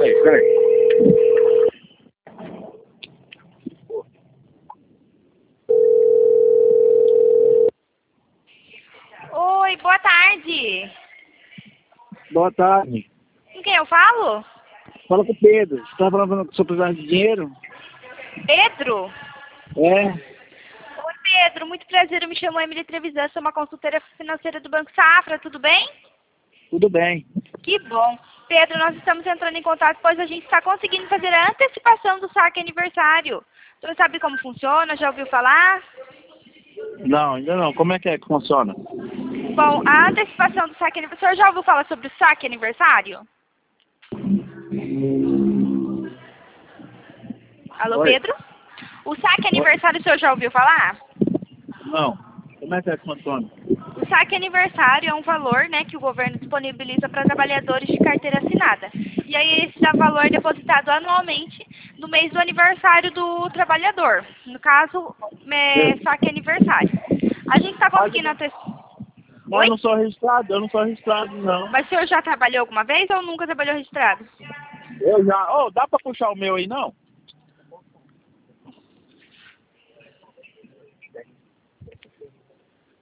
Peraí. Oi, boa tarde. Boa tarde. Com quem eu falo? Fala com o Pedro. Você tá falando que o senhor precisa de dinheiro? Pedro? É. Oi, Pedro, muito prazer. Eu me chamo Emily Trevisan, sou uma consultora financeira do Banco Safra, tudo bem? Tudo bem. Que bom. Pedro, nós estamos entrando em contato, pois a gente está conseguindo fazer a antecipação do saque aniversário. Você sabe como funciona? Já ouviu falar? Não, ainda não. Como é que funciona? Bom, a antecipação do saque aniversário, o senhor já ouviu falar sobre o saque aniversário? Alô, Oi. Pedro? O saque aniversário, o senhor já ouviu falar? Não. Como é que funciona? O saque aniversário é um valor, né, que o governo disponibiliza para trabalhadores de carteira assinada. E aí esse valor é depositado anualmente no mês do aniversário do trabalhador. No caso, saque aniversário. A gente está conseguindo antecipar. Mas Oi? eu não sou registrado, não. Mas o senhor já trabalhou alguma vez ou nunca trabalhou registrado? Eu já. Dá pra puxar o meu aí, não?